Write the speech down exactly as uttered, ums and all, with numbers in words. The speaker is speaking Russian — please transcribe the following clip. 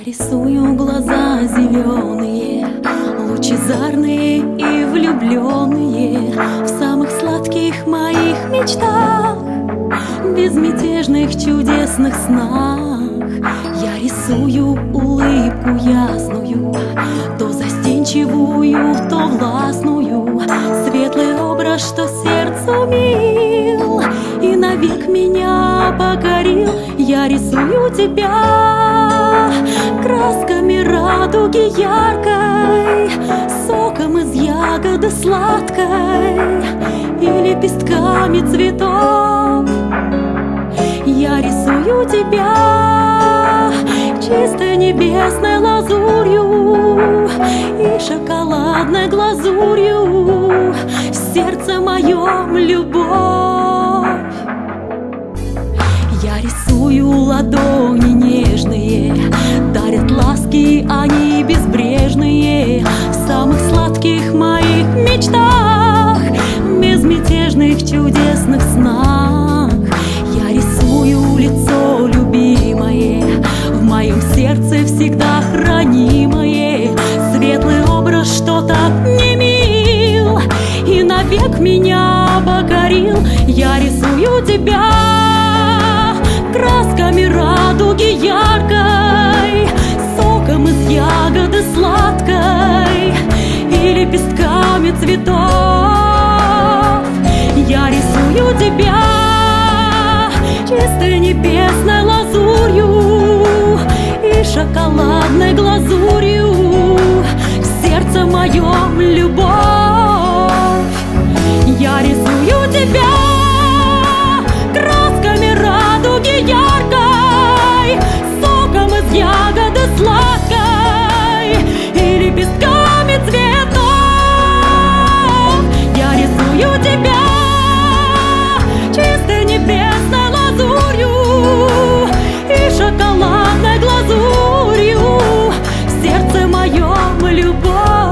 рисую глаза зеленые, лучезарные и влюбленные, в самых сладких моих мечтах, безмятежных чудесных снах. Я рисую улыбку ясную, то застенчивую, то властную, светлый образ, что сердцу мил и навек меня покорил. Я рисую тебя красками радуги яркой, соком из ягоды сладкой и лепестками цветов. Я рисую тебя чистой небесной лазурью и шоколадной глазурью, в сердце моем любовь. Я рисую ладони нежные, дарят ласки они безбрежные, в самых сладких моих мечтах, безмятежных чудесных снах. Я рисую лицо любимое, в моем сердце всегда хранимое, светлый образ, что так не мил и навек меня покорил. Я рисую тебя красками радуги яркой, соком из ягоды сладкой и лепестками цветов. Я рисую тебя чистой небесной лазурью и шоколадной глазурью, в сердце моем любовь. Я рисую тебя красками радуги яркой, соком из ягоды сладкой и лепестками цветов. Я рисую тебя чистой небесной лазурью и шоколадной глазурью, в сердце моем любовь.